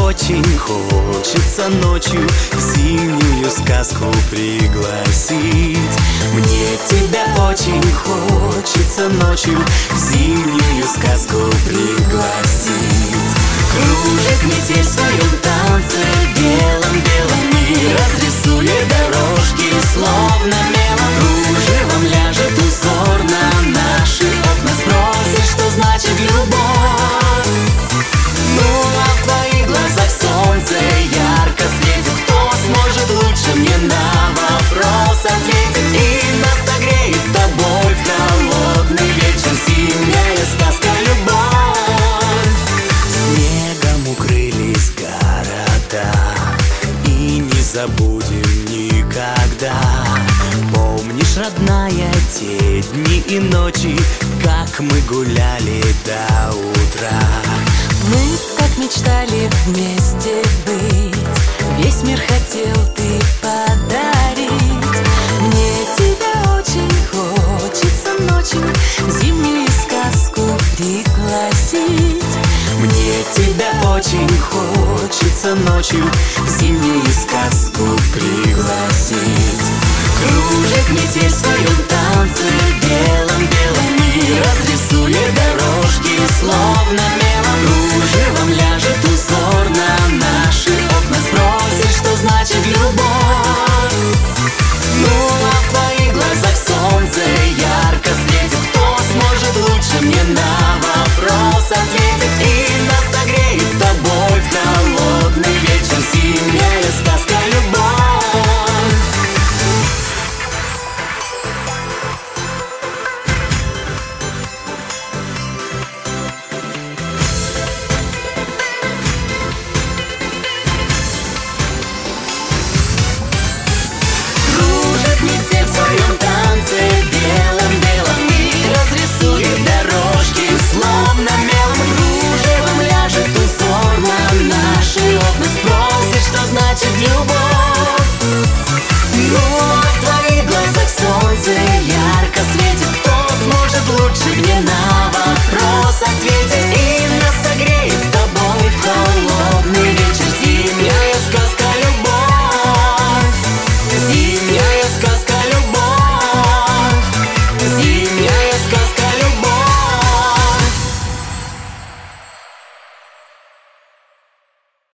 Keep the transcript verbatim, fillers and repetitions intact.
очень хочется ночью в зимнюю сказку пригласить. Мне тебя очень хочется ночью в зимнюю сказку пригласить. Кружит метель в своем танце, белом-белом мир разрисует дорожки, словно мелом. Кружевом ляжет узор на наши окна, спросит, что значит любовь. Ну а в твоих глазах солнце ярко светит, кто сможет лучше мне на вопрос ответить и нас согреет с тобой в холодный вечер, зимняя сказка любовь. Снегом укрылись города, и не забудем никогда. Помнишь, родная, те дни и ночи, как мы гуляли до утра? Мы так мечтали вместе быть, весь мир хотел ты подарить. Мне тебя очень хочется ночью в зимнюю сказку пригласить. Мне тебя очень хочется ночью в зимнюю сказку пригласить. Кружит метель в своем танце, белом-белом мир разрисует дорожки, словно